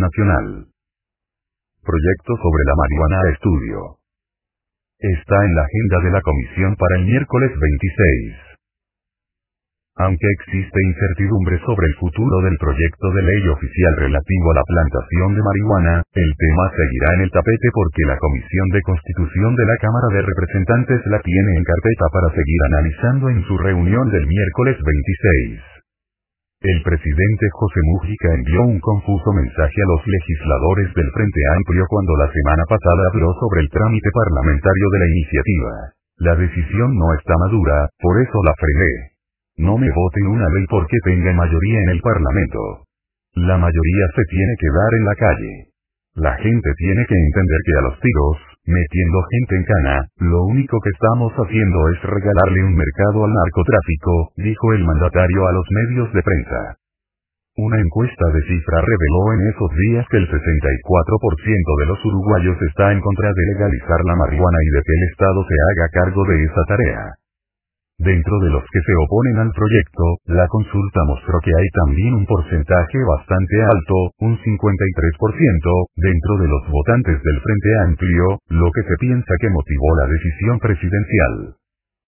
nacional. Proyecto sobre la marihuana a estudio. Está en la agenda de la comisión para el miércoles 26. Aunque existe incertidumbre sobre el futuro del proyecto de ley oficial relativo a la plantación de marihuana, el tema seguirá en el tapete porque la Comisión de Constitución de la Cámara de Representantes la tiene en carpeta para seguir analizando en su reunión del miércoles 26. El presidente José Mújica envió un confuso mensaje a los legisladores del Frente Amplio cuando la semana pasada habló sobre el trámite parlamentario de la iniciativa. La decisión no está madura, por eso la frené. No me voten una ley porque tenga mayoría en el Parlamento. La mayoría se tiene que dar en la calle. La gente tiene que entender que a los tiros, metiendo gente en cana, lo único que estamos haciendo es regalarle un mercado al narcotráfico, dijo el mandatario a los medios de prensa. Una encuesta de Cifra reveló en esos días que el 64% de los uruguayos está en contra de legalizar la marihuana y de que el Estado se haga cargo de esa tarea. Dentro de los que se oponen al proyecto, la consulta mostró que hay también un porcentaje bastante alto, un 53%, dentro de los votantes del Frente Amplio, lo que se piensa que motivó la decisión presidencial.